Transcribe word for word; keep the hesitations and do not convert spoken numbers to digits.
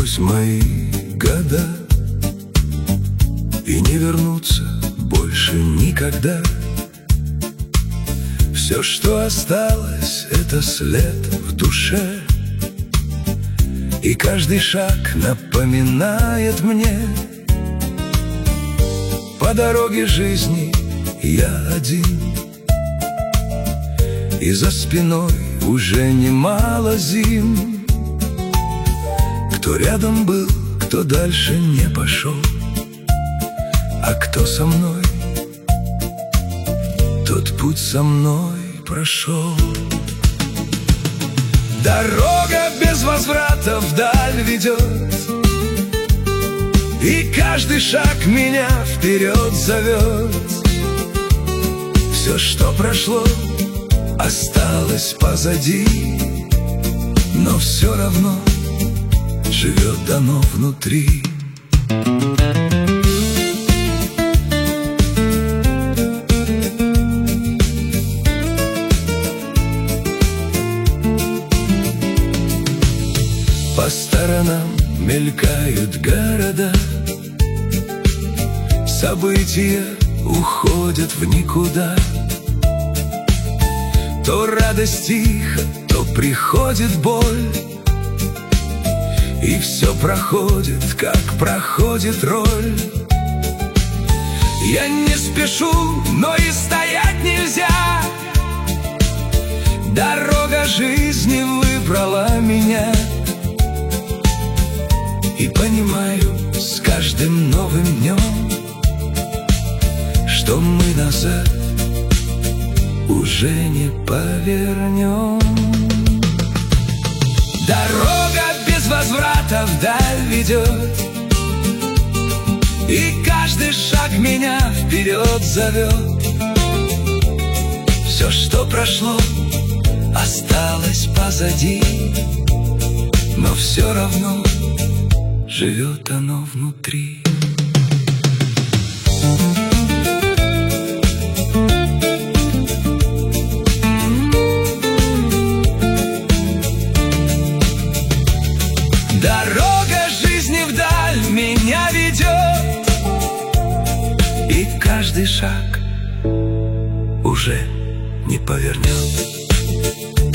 Кончились мои года, и не вернуться больше никогда. Все, что осталось, это след в душе, и каждый шаг напоминает мне: по дороге жизни я один, и за спиной уже немало зим. Кто рядом был, кто дальше не пошел, а кто со мной, тот путь со мной прошел. Дорога без возврата вдаль ведет, и каждый шаг меня вперед зовет. Все, что прошло, осталось позади, но все равно живет оно внутри. По сторонам мелькают города, события уходят в никуда. То радость тихо, то приходит боль, и все проходит, как проходит роль. Я не спешу, но и стоять нельзя. Дорога жизни выбрала меня, и понимаю с каждым новым днем, что мы назад уже не повернем. Дорога без возврата вдаль ведет, и каждый шаг меня вперед зовет. Все, что прошло, осталось позади, но все равно живет оно внутри. Дорога жизни вдаль меня ведет, и каждый шаг уже не повернет.